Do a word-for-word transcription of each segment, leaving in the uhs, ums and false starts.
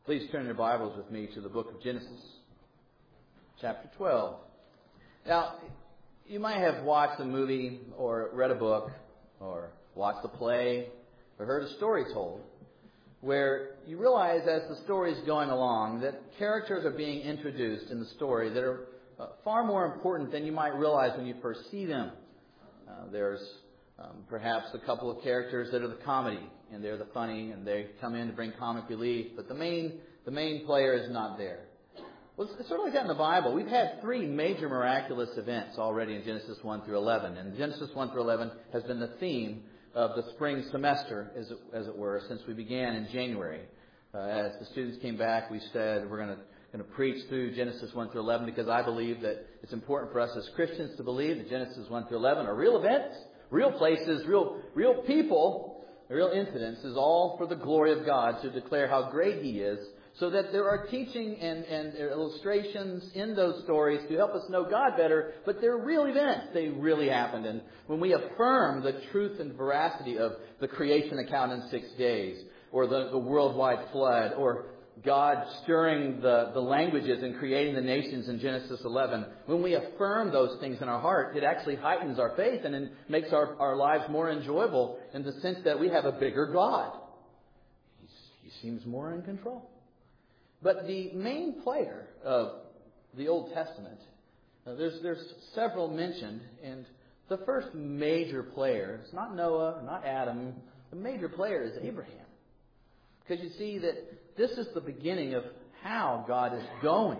Please turn your Bibles with me to the book of Genesis, chapter twelve. Now, you might have watched a movie or read a book or watched a play or heard a story told where you realize as the story is going along that characters are being introduced in the story that are uh, far more important than you might realize when you first see them. Uh, there's um, perhaps a couple of characters that are the comedy, and they're the funny, and they come in to bring comic relief, but the main the main player is not there. Well, it's sort of like that in the Bible. We've had three major miraculous events already in Genesis one through eleven, and Genesis one through eleven has been the theme of the spring semester, as it, as it were, since we began in January. Uh, as the students came back, we said we're going to going to preach through Genesis one through eleven because I believe that it's important for us as Christians to believe that Genesis one through eleven are real events, real places, real real people, real incidents, is all for the glory of God to declare how great He is, so that there are teaching and, and illustrations in those stories to help us know God better, but they're real events. They really happened. And when we affirm the truth and veracity of the creation account in six days, or the, the worldwide flood, or God stirring the, the languages and creating the nations in Genesis eleven, when we affirm those things in our heart, it actually heightens our faith and it makes our, our lives more enjoyable in the sense that we have a bigger God. He's, he seems more in control. But the main player of the Old Testament, uh, there's there's several mentioned, and the first major player is not Noah, not Adam. The major player is Abraham. Because you see that this is the beginning of how God is going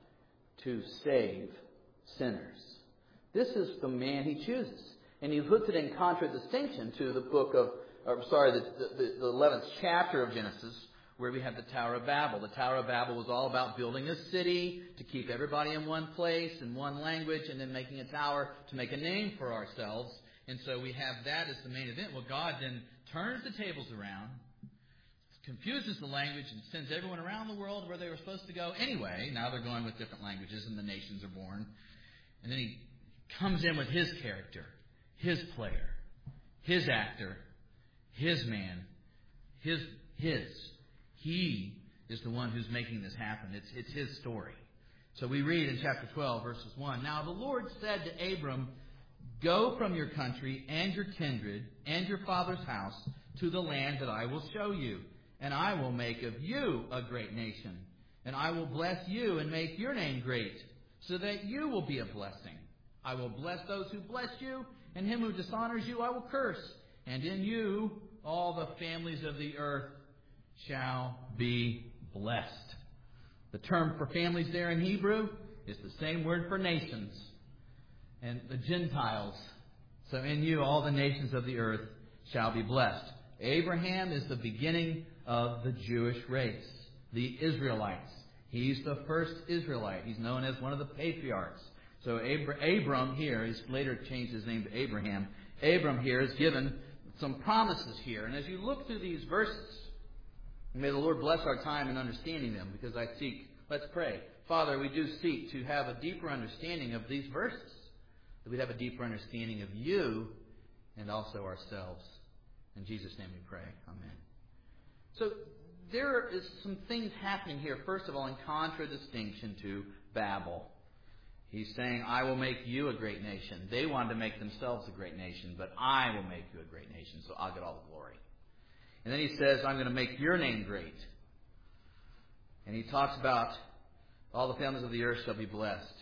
to save sinners. This is the man He chooses. And He puts it in contradistinction to the book of, or sorry, the, the, the eleventh chapter of Genesis, where we have the Tower of Babel. The Tower of Babel was all about building a city to keep everybody in one place, in one language, and then making a tower to make a name for ourselves. And so we have that as the main event. Well, God then turns the tables around, confuses the language, and sends everyone around the world where they were supposed to go anyway. Now they're going with different languages, and the nations are born. And then He comes in with His character, His player, His actor, His man, His His. He is the one who's making this happen. It's, it's His story. So we read in chapter twelve, verses one. Now the Lord said to Abram, "Go from your country and your kindred and your father's house to the land that I will show you. And I will make of you a great nation. And I will bless you and make your name great, so that you will be a blessing. I will bless those who bless you, and him who dishonors you I will curse. And in you all the families of the earth shall be blessed." The term for families there in Hebrew is the same word for nations and the Gentiles. So in you all the nations of the earth shall be blessed. Abraham is the beginning of the Jewish race, the Israelites. He's the first Israelite. He's known as one of the patriarchs. So Abram here, he's later changed his name to Abraham. Abram here is given some promises here. And as you look through these verses, may the Lord bless our time in understanding them, because I seek, let's pray. Father, we do seek to have a deeper understanding of these verses, that we'd have a deeper understanding of You and also ourselves. In Jesus' name we pray. Amen. So there is some things happening here, first of all, in contradistinction to Babel. He's saying, I will make you a great nation. They wanted to make themselves a great nation, but I will make you a great nation, so I'll get all the glory. And then He says, I'm going to make your name great. And He talks about all the families of the earth shall be blessed.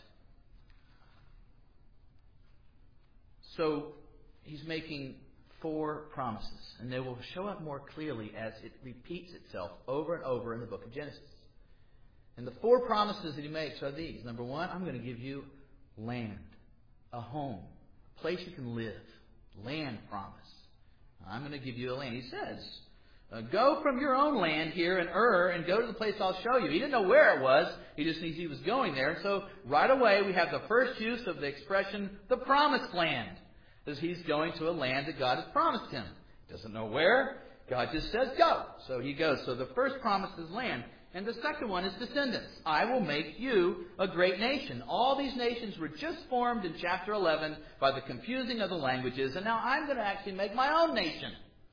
So He's making four promises, and they will show up more clearly as it repeats itself over and over in the book of Genesis. And the four promises that He makes are these. Number one, I'm going to give you land, a home, a place you can live. Land promise. I'm going to give you a land. He says, uh, go from your own land here in Ur and go to the place I'll show you. He didn't know where it was. He just knew He was going there. So right away we have the first use of the expression, the promised land. As He's going to a land that God has promised him. He doesn't know where. God just says go. So he goes. So the first promise is land. And the second one is descendants. I will make you a great nation. All these nations were just formed in chapter eleven by the confusing of the languages. And now I'm going to actually make my own nation.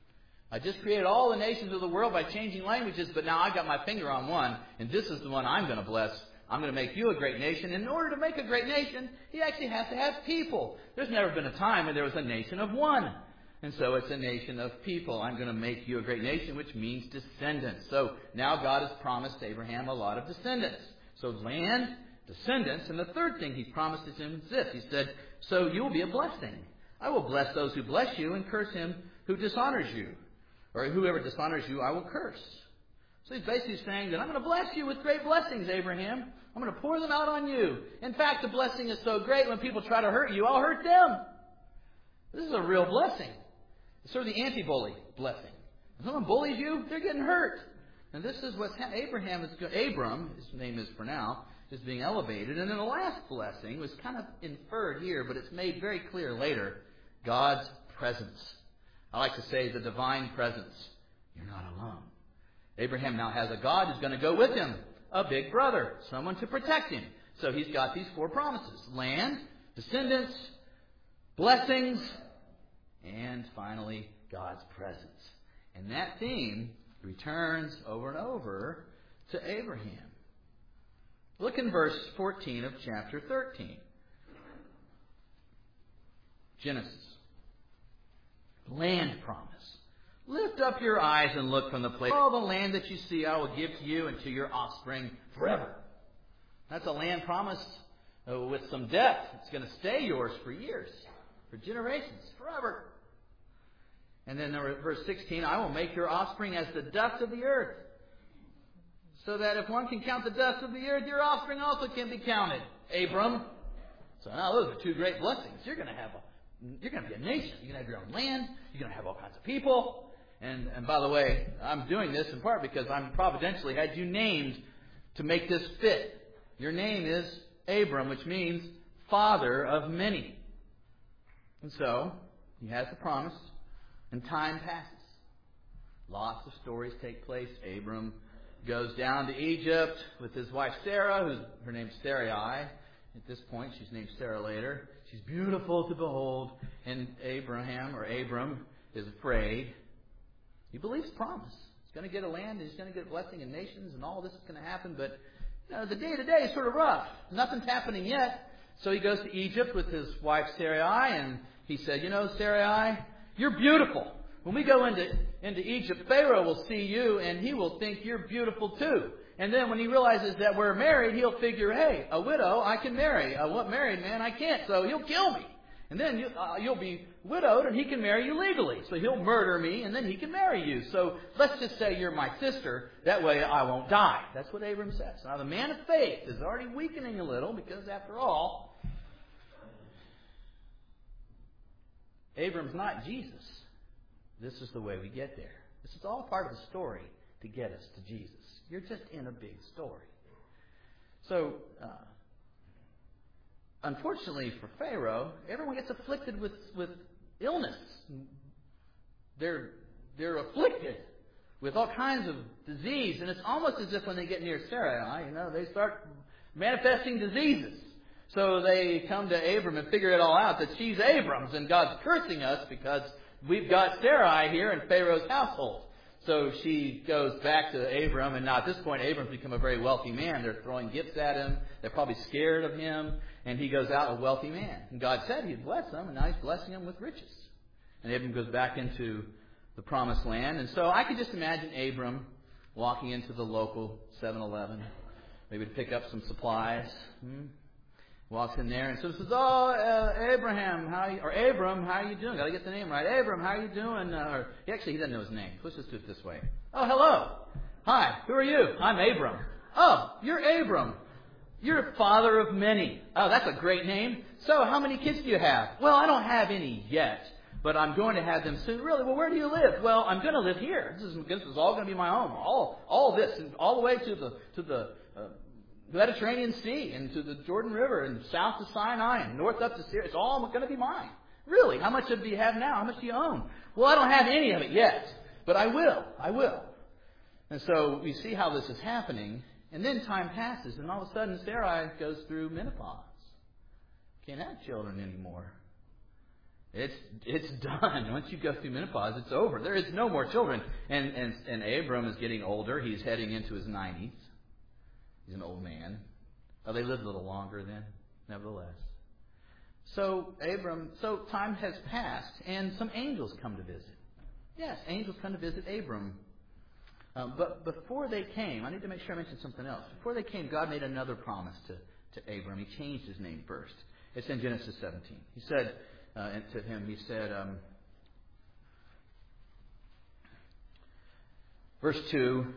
I just created all the nations of the world by changing languages, but now I've got my finger on one, and this is the one I'm going to bless. I'm going to make you a great nation. In order to make a great nation, he actually has to have people. There's never been a time when there was a nation of one. And so it's a nation of people. I'm going to make you a great nation, which means descendants. So now God has promised Abraham a lot of descendants. So land, descendants, and the third thing he promised him is this. He said, so you will be a blessing. I will bless those who bless you and curse him who dishonors you. Or whoever dishonors you, I will curse. So he's basically saying that I'm going to bless you with great blessings, Abraham. I'm going to pour them out on you. In fact, the blessing is so great, when people try to hurt you, I'll hurt them. This is a real blessing. It's sort of the anti-bully blessing. If someone bullies you, they're getting hurt. And this is what Abraham is, Abram, his name is for now, is being elevated. And then the last blessing was kind of inferred here, but it's made very clear later. God's presence. I like to say the divine presence. You're not alone. Abraham now has a God who's going to go with him. A big brother. Someone to protect him. So he's got these four promises. Land, descendants, blessings, and finally, God's presence. And that theme returns over and over to Abraham. Look in verse fourteen of chapter thirteen. Genesis. Land promise. Lift up your eyes and look from the place. All the land that you see I will give to you and to your offspring forever. That's a land promise uh, with some depth. It's going to stay yours for years, for generations, forever. And then verse sixteen, I will make your offspring as the dust of the earth. So that if one can count the dust of the earth, your offspring also can be counted. Abram. So now those are two great blessings. You're going to have a You're going to be a nation. You're going to have your own land. You're going to have all kinds of people. And, and by the way, I'm doing this in part because I'm providentially had you named to make this fit. Your name is Abram, which means father of many. And so, he has the promise, and time passes. Lots of stories take place. Abram goes down to Egypt with his wife Sarah, who's her name's Sarai. At this point, she's named Sarah later. She's beautiful to behold. And Abraham, or Abram, is afraid. He believes promise. He's going to get a land, and he's going to get a blessing in nations, and all this is going to happen. But you know, the day-to-day is sort of rough. Nothing's happening yet. So he goes to Egypt with his wife Sarai, and he said, you know, Sarai, you're beautiful. When we go into, into Egypt, Pharaoh will see you, and he will think you're beautiful too. And then when he realizes that we're married, he'll figure, hey, a widow I can marry. A married man I can't, so he'll kill me. And then you, uh, you'll be widowed, and he can marry you legally. So he'll murder me, and then he can marry you. So let's just say you're my sister. That way I won't die. That's what Abram says. Now the man of faith is already weakening a little because, after all, Abram's not Jesus. This is the way we get there. This is all part of the story to get us to Jesus. You're just in a big story. So, uh, unfortunately for Pharaoh, everyone gets afflicted with, with illness. They're, they're afflicted with all kinds of disease. And it's almost as if when they get near Sarai, you know, they start manifesting diseases. So they come to Abram and figure it all out, that she's Abram's and God's cursing us because we've got Sarai here in Pharaoh's household. So she goes back to Abram, and now at this point, Abram's become a very wealthy man. They're throwing gifts at him. They're probably scared of him, and he goes out a wealthy man. And God said he'd bless him, and now he's blessing him with riches. And Abram goes back into the promised land. And so I could just imagine Abram walking into the local seven eleven, maybe to pick up some supplies. Hmm? Walks in there and so says, "Oh, uh, Abraham, how you, or Abram, how are you doing? Got to get the name right. Abram, how are you doing?" Uh, or actually, he doesn't know his name. Let's just do it this way. "Oh, hello. Hi. Who are you?" "I'm Abram." "Oh, you're Abram. You're father of many." "Oh, that's a great name. So, how many kids do you have?" "Well, I don't have any yet, but I'm going to have them soon." "Really? Well, where do you live?" "Well, I'm going to live here. This is this is all going to be my home. All all this, and all the way to the to the." Uh, Mediterranean Sea and to the Jordan River and south to Sinai and north up to Syria. It's all going to be mine. "Really? How much do you have now? How much do you own?" "Well, I don't have any of it yet, but I will. I will." And so we see how this is happening. And then time passes, and all of a sudden Sarai goes through menopause. Can't have children anymore. It's it's done. Once you go through menopause, it's over. There is no more children. And and and Abram is getting older. He's heading into his nineties. He's an old man. Oh, they lived a little longer then, nevertheless. So Abram, so time has passed, and some angels come to visit. Yes, angels come to visit Abram. Um, but before they came, I need to make sure I mention something else. Before they came, God made another promise to, to Abram. He changed his name first. It's in Genesis seventeen. He said uh, to him, he said, um, verse two,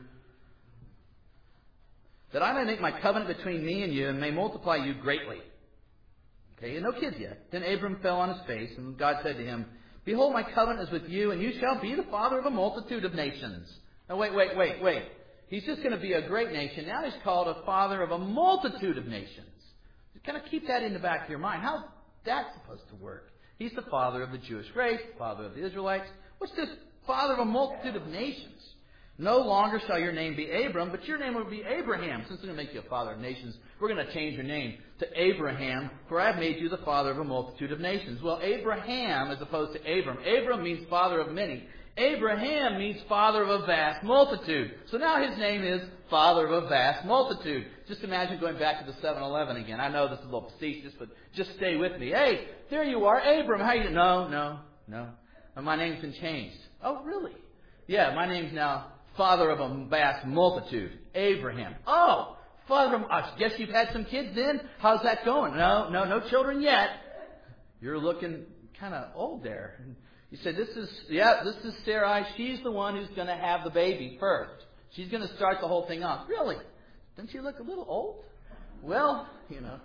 that I may make my covenant between me and you and may multiply you greatly. Okay, no kids yet. Then Abram fell on his face, and God said to him, behold, my covenant is with you, and you shall be the father of a multitude of nations. Now, wait, wait, wait, wait. He's just going to be a great nation. Now he's called a father of a multitude of nations. Just kind of keep that in the back of your mind. How's that supposed to work? He's the father of the Jewish race, father of the Israelites. What's this father of a multitude of nations? No longer shall your name be Abram, but your name will be Abraham. Since we're going to make you a father of nations, we're going to change your name to Abraham, for I have made you the father of a multitude of nations. Well, Abraham as opposed to Abram. Abram means father of many. Abraham means father of a vast multitude. So now his name is father of a vast multitude. Just imagine going back to the seven eleven again. I know this is a little facetious, but just stay with me. Hey, there you are, Abram. How you? No, no, no. My name's been changed. Oh, really? Yeah, my name's now father of a vast multitude. Abraham. Oh, father of, I guess you've had some kids then? How's that going? No, no, no children yet. You're looking kind of old there. You said, this is, yeah, this is Sarai. She's the one who's going to have the baby first. She's going to start the whole thing off. Really? Doesn't she look a little old? Well, you know.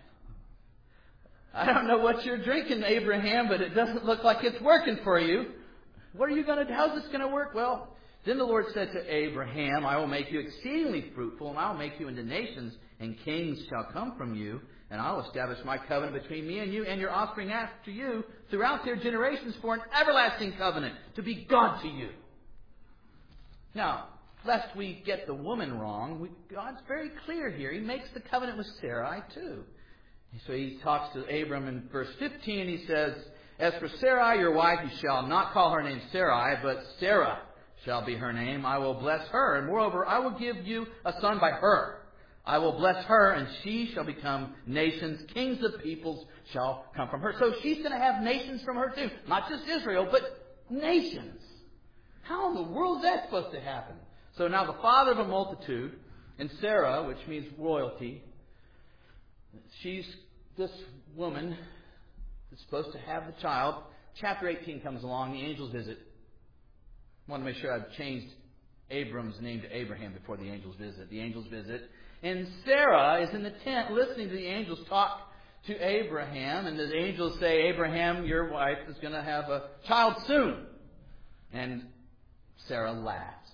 I don't know what you're drinking, Abraham, but it doesn't look like it's working for you. What are you going to do? How's this going to work? Well, then the Lord said to Abraham, I will make you exceedingly fruitful, and I will make you into nations, and kings shall come from you. And I will establish my covenant between me and you and your offspring after you throughout their generations for an everlasting covenant to be God to you. Now, lest we get the woman wrong, we, God's very clear here. He makes the covenant with Sarai too. So he talks to Abram in verse fifteen. He says, as for Sarai, your wife, you shall not call her name Sarai, but Sarah shall be her name. I will bless her. And moreover, I will give you a son by her. I will bless her, and she shall become nations. Kings of peoples shall come from her. So she's going to have nations from her too. Not just Israel, but nations. How in the world is that supposed to happen? So now the father of a multitude, and Sarah, which means royalty, she's this woman is supposed to have the child. Chapter eighteen comes along, the angels visit. I want to make sure I've changed Abram's name to Abraham before the angels visit. The angels visit. And Sarah is in the tent listening to the angels talk to Abraham. And the angels say, Abraham, your wife is going to have a child soon. And Sarah laughs.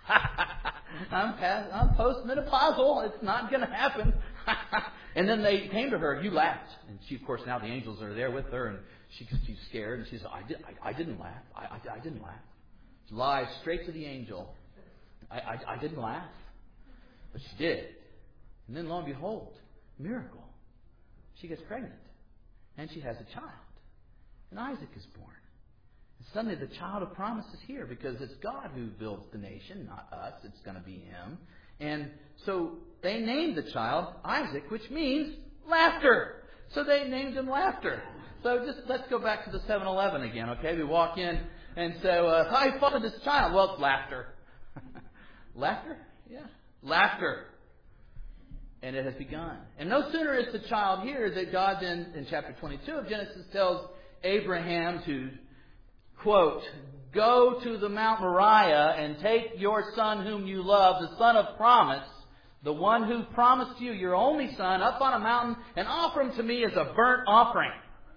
I'm, past, I'm post-menopausal. It's not going to happen. And then they came to her. You laughed. And she, of course, now the angels are there with her. And she, she's scared. And she says, I, did, I, I didn't laugh. I, I, I didn't laugh. She lies straight to the angel. I, I, I didn't laugh. But she did. And then, lo and behold, miracle. She gets pregnant. And she has a child. And Isaac is born. And suddenly the child of promise is here because it's God who builds the nation, not us. It's going to be Him. And so they named the child Isaac, which means laughter. So they named him Laughter. So just let's go back to the seven eleven again, okay? We walk in and so, uh, how you fathered this child? Well, it's laughter. Laughter? Yeah. Laughter. And it has begun. And no sooner is the child here that God then, in chapter twenty-two of Genesis, tells Abraham to, quote, go to the Mount Moriah and take your son whom you love, the son of promise, the one who promised you your only son, up on a mountain and offer him to me as a burnt offering.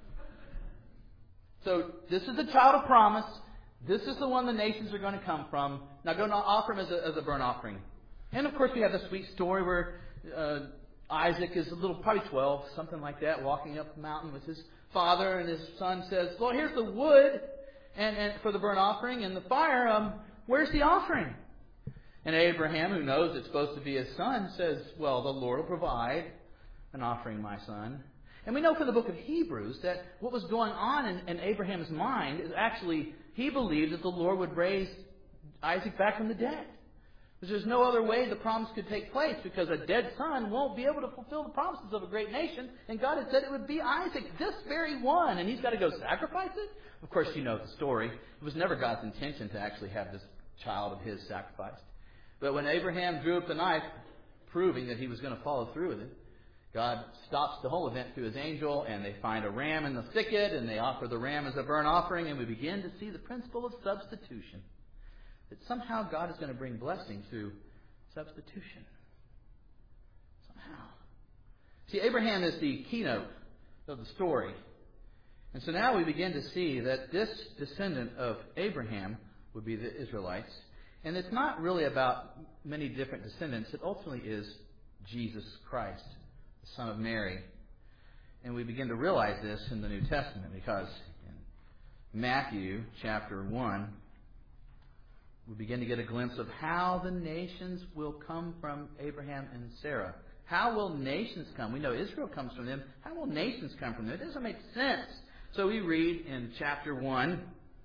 So this is the child of promise. This is the one the nations are going to come from. Now go and offer him as a, as a burnt offering. And of course we have the sweet story where uh, Isaac is a little, probably twelve, something like that, walking up the mountain with his father, and his son says, well, here's the wood and, and for the burnt offering and the fire. Um, where's the offering? And Abraham, who knows it's supposed to be his son, says, well, the Lord will provide an offering, my son. And we know from the book of Hebrews that what was going on in, in Abraham's mind is actually he believed that the Lord would raise Isaac back from the dead. Because there's no other way the promise could take place, because a dead son won't be able to fulfill the promises of a great nation. And God had said it would be Isaac, this very one, and he's got to go sacrifice it? Of course, you know the story. It was never God's intention to actually have this child of his sacrificed. But when Abraham drew up the knife, proving that he was going to follow through with it, God stops the whole event through his angel, and they find a ram in the thicket, and they offer the ram as a burnt offering, and we begin to see the principle of substitution. That somehow God is going to bring blessing through substitution. Somehow. See, Abraham is the keynote of the story. And so now we begin to see that this descendant of Abraham would be the Israelites. And it's not really about many different descendants. It ultimately is Jesus Christ, the Son of Mary. And we begin to realize this in the New Testament, because in Matthew chapter one, we begin to get a glimpse of how the nations will come from Abraham and Sarah. How will nations come? We know Israel comes from them. How will nations come from them? It doesn't make sense. So we read in chapter one,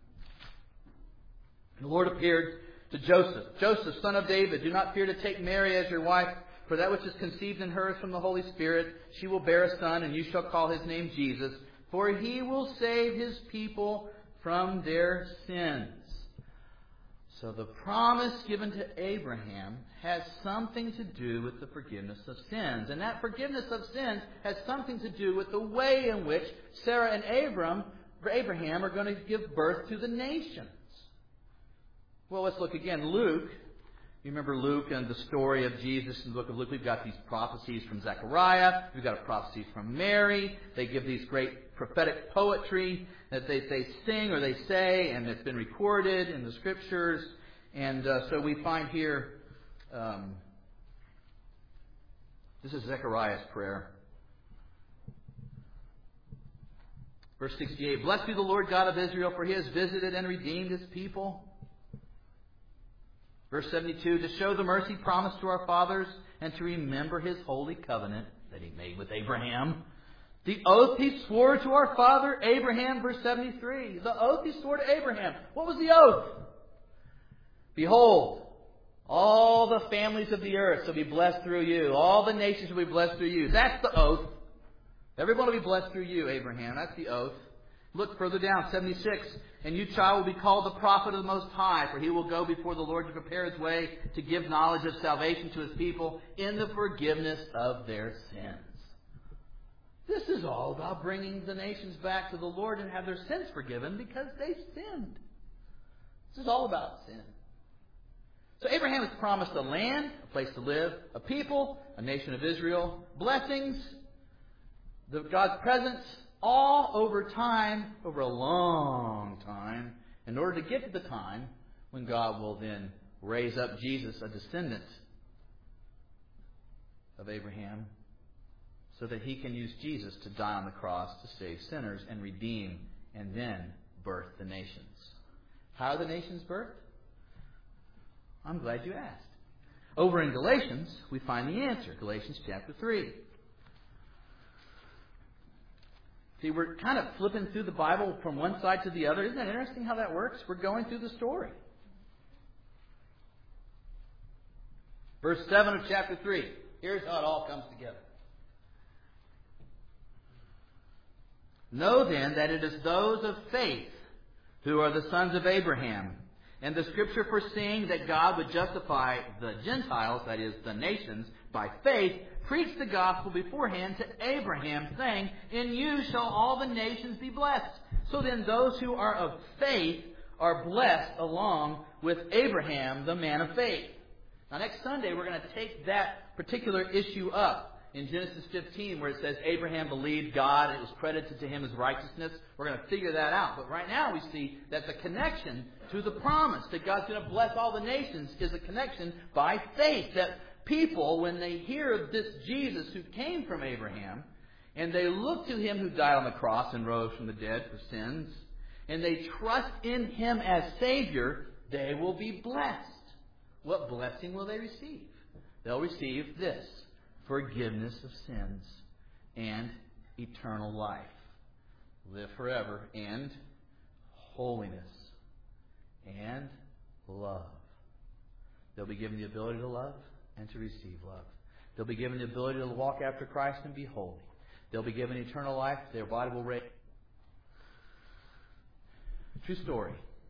the Lord appeared to Joseph. Joseph, son of David, do not fear to take Mary as your wife, for that which is conceived in her is from the Holy Spirit. She will bear a son, and you shall call his name Jesus, for he will save his people from their sins. So the promise given to Abraham has something to do with the forgiveness of sins. And that forgiveness of sins has something to do with the way in which Sarah and Abram, Abraham are going to give birth to the nations. Well, let's look again. Luke, you remember Luke and the story of Jesus in the book of Luke. We've got these prophecies from Zechariah. We've got prophecies from Mary. They give these great prophetic poetry that they, they sing or they say, and it's been recorded in the Scriptures. And uh, so we find here, um, this is Zechariah's prayer. Verse sixty-eight, Blessed be the Lord God of Israel, for he has visited and redeemed his people. Verse seventy-two, to show the mercy promised to our fathers and to remember his holy covenant that he made with Abraham. The oath he swore to our father Abraham, verse seventy-three. The oath he swore to Abraham. What was the oath? Behold, all the families of the earth shall be blessed through you. All the nations will be blessed through you. That's the oath. Everyone will be blessed through you, Abraham. That's the oath. Look further down, seventy-six. And you, child, will be called the prophet of the Most High, for he will go before the Lord to prepare his way, to give knowledge of salvation to his people in the forgiveness of their sins. This is all about bringing the nations back to the Lord and have their sins forgiven because they sinned. This is all about sin. So Abraham is promised a land, a place to live, a people, a nation of Israel, blessings, the, God's presence, all over time, over a long time, in order to get to the time when God will then raise up Jesus, a descendant of Abraham, so that he can use Jesus to die on the cross to save sinners and redeem and then birth the nations. How are the nations birthed? I'm glad you asked. Over in Galatians, we find the answer. Galatians chapter three. See, we're kind of flipping through the Bible from one side to the other. Isn't that interesting how that works? We're going through the story. Verse seven of chapter three. Here's how it all comes together. Know then that it is those of faith who are the sons of Abraham. And the Scripture foreseeing that God would justify the Gentiles, that is, the nations, by faith, preached the gospel beforehand to Abraham, saying, In you shall all the nations be blessed. So then those who are of faith are blessed along with Abraham, the man of faith. Now next Sunday we're going to take that particular issue up in Genesis fifteen, where it says Abraham believed God and it was credited to him as righteousness. We're going to figure that out. But right now we see that the connection to the promise that God's going to bless all the nations is a connection by faith. That people, when they hear of this Jesus who came from Abraham, and they look to him who died on the cross and rose from the dead for sins, and they trust in him as Savior, they will be blessed. What blessing will they receive? They'll receive this: forgiveness of sins and eternal life. Live forever and holiness and love. They'll be given the ability to love and to receive love. They'll be given the ability to walk after Christ and be holy. They'll be given eternal life. Their body will raise. True story.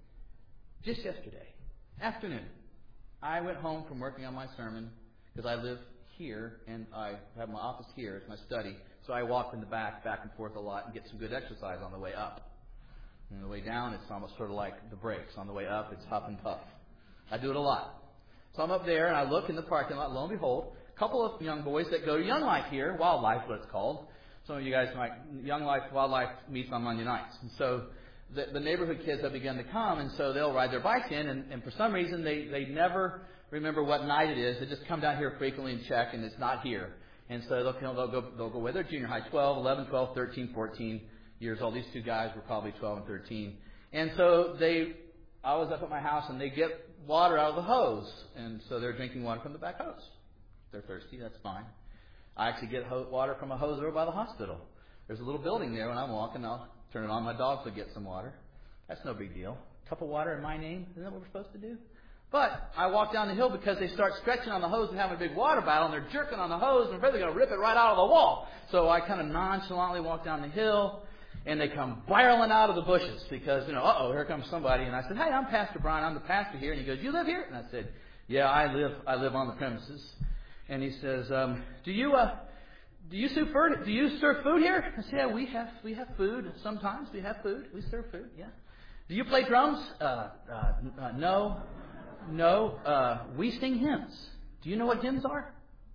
Just yesterday afternoon, I went home from working on my sermon because I live here and I have my office here. It's my study. So I walk in the back, back and forth a lot and get some good exercise on the way up. On the way down, it's almost sort of like the brakes. On the way up, it's huff and puff. I do it a lot. So I'm up there and I look in the parking lot. Lo and behold, a couple of young boys that go to Young Life here, Wildlife, what it's called. Some of you guys might, Young Life, Wildlife meets on Monday nights. And so the, the neighborhood kids have begun to come, and so they'll ride their bikes in, and, and for some reason they, they never remember what night it is. They just come down here frequently and check, and it's not here. And so they'll, they'll go they'll go away. They're junior high, twelve, eleven, twelve, thirteen, fourteen years old. These two guys were probably twelve and thirteen. And so they, I was up at my house, and they get water out of the hose. And so they're drinking water from the back hose. They're thirsty, that's fine. I actually get ho- water from a hose over by the hospital. There's a little building there. When I'm walking, I'll turn it on. My dogs will get some water. That's no big deal. A cup of water in my name. Isn't that what we're supposed to do? But I walk down the hill because they start stretching on the hose and having a big water battle, and they're jerking on the hose, and I'm afraid they're going to rip it right out of the wall. So I kind of nonchalantly walk down the hill, and they come barreling out of the bushes because, you know, uh-oh, here comes somebody. And I said, hey, I'm Pastor Brian. I'm the pastor here. And he goes, you live here? And I said, yeah, I live I live on the premises. And he says, um, do you uh, do you serve food? Do you serve food here? I said, yeah, we have we have food. Sometimes we have food. We serve food. Yeah. Do you play drums? Uh, uh, uh, no, no. Uh, we sing hymns. Do you know what hymns are?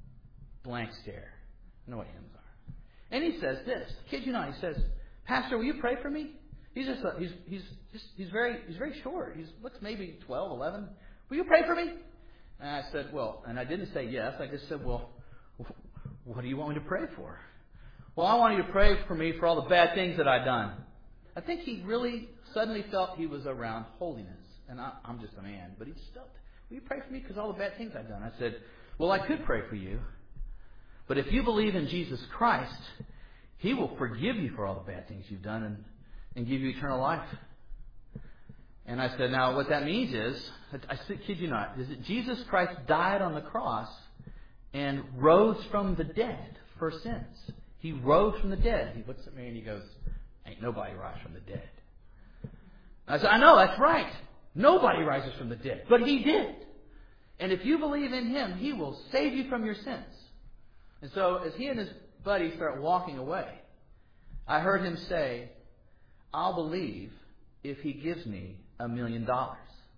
Blank stare. I know what hymns are. And he says this. Kid you not. He says, Pastor, will you pray for me? He's just a, he's he's just he's very he's very short. He looks maybe twelve, eleven. Will you pray for me? And I said, well, and I didn't say yes. I just said, well, what do you want me to pray for? Well, I want you to pray for me for all the bad things that I've done. I think he really suddenly felt he was around holiness. And I, I'm just a man. But he just felt, will you pray for me because all the bad things I've done? I said, well, I could pray for you. But if you believe in Jesus Christ, He will forgive you for all the bad things you've done and, and give you eternal life. And I said, now what that means is, I kid you not, is that Jesus Christ died on the cross and rose from the dead for sins. He rose from the dead. He looks at me and he goes, ain't nobody rise from the dead. I said, I know, that's right. Nobody rises from the dead. But He did. And if you believe in Him, He will save you from your sins. And so as he and his buddy start walking away, I heard him say, I'll believe if He gives me a million dollars.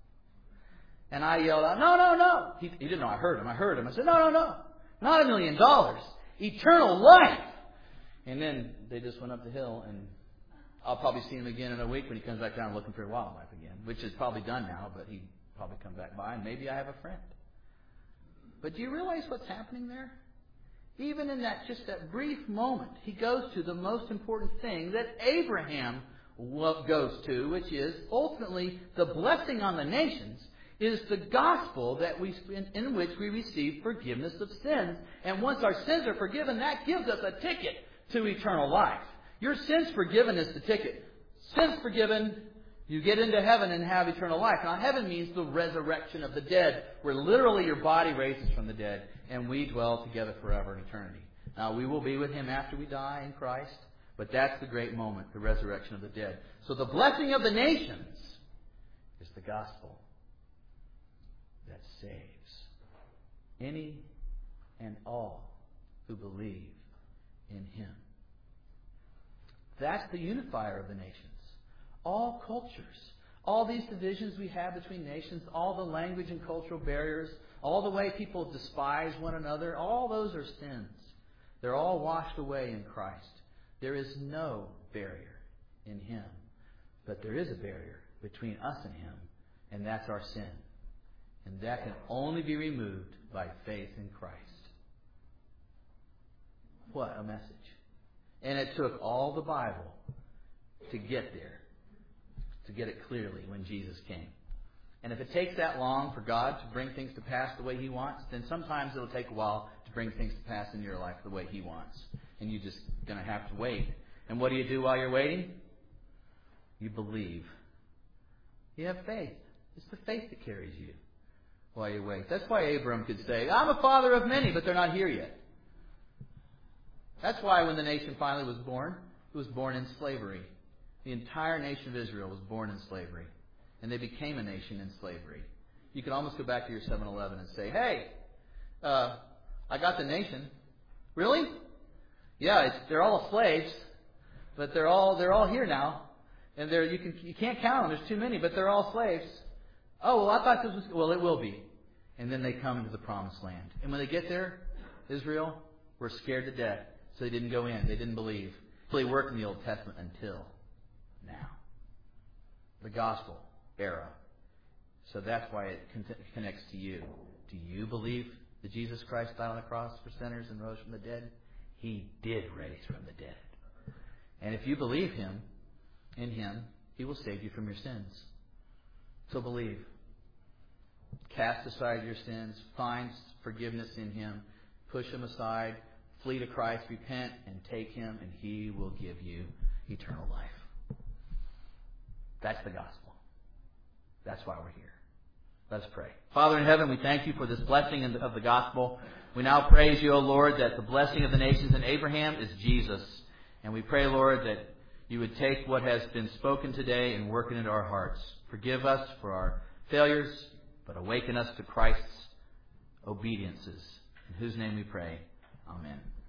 And I yelled out, no, no, no. He, he didn't know I heard him. I heard him. I said, no, no, no. Not a million dollars. Eternal life. And then they just went up the hill, and I'll probably see him again in a week when he comes back down looking for wildlife again, which is probably done now, but he'd probably come back by, and maybe I have a friend. But do you realize what's happening there? Even in that just that brief moment, he goes to the most important thing that Abraham goes to, which is ultimately the blessing on the nations, is the gospel that we in, in which we receive forgiveness of sins. And once our sins are forgiven, that gives us a ticket to eternal life. Your sins forgiven is the ticket. Sins forgiven, you get into heaven and have eternal life. Now, heaven means the resurrection of the dead, where literally your body raises from the dead, and we dwell together forever in eternity. Now, we will be with Him after we die in Christ, but that's the great moment, the resurrection of the dead. So the blessing of the nations is the gospel that saves any and all who believe in Him. That's the unifier of the nations. All cultures, all these divisions we have between nations, all the language and cultural barriers, all the way people despise one another, all those are sins. They're all washed away in Christ. There is no barrier in Him, but there is a barrier between us and Him, and that's our sin. And that can only be removed by faith in Christ. What a message. And it took all the Bible to get there, to get it clearly when Jesus came. And if it takes that long for God to bring things to pass the way He wants, then sometimes it'll take a while to bring things to pass in your life the way He wants. and you're just going to have to wait. And what do you do while you're waiting? You believe. You have faith. It's the faith that carries you while you wait. That's why Abram could say, I'm a father of many, but they're not here yet. That's why when the nation finally was born, it was born in slavery. The entire nation of Israel was born in slavery. And they became a nation in slavery. You can almost go back to your seven eleven and say, hey, uh, I got the nation. Really? Yeah, it's, they're all slaves, but they're all they're all here now. And they're you can you can't count them. There's too many, but they're all slaves. Oh, well, I thought this was... Well, it will be. And then they come into the promised land. And when they get there, Israel were scared to death. So they didn't go in. They didn't believe. So they worked in the Old Testament until now. The gospel era. So that's why it con- connects to you. Do you believe that Jesus Christ died on the cross for sinners and rose from the dead? He did raise from the dead. And if you believe Him, in Him, He will save you from your sins. So believe. Cast aside your sins. Find forgiveness in Him. Push them aside. Flee to Christ. Repent and take Him, and He will give you eternal life. That's the gospel. That's why we're here. Let's pray. Father in heaven, we thank You for this blessing of the gospel. We now praise You, O Lord, that the blessing of the nations in Abraham is Jesus. And we pray, Lord, that You would take what has been spoken today and work it into our hearts. Forgive us for our failures, but awaken us to Christ's obediences. In whose name we pray. Amen.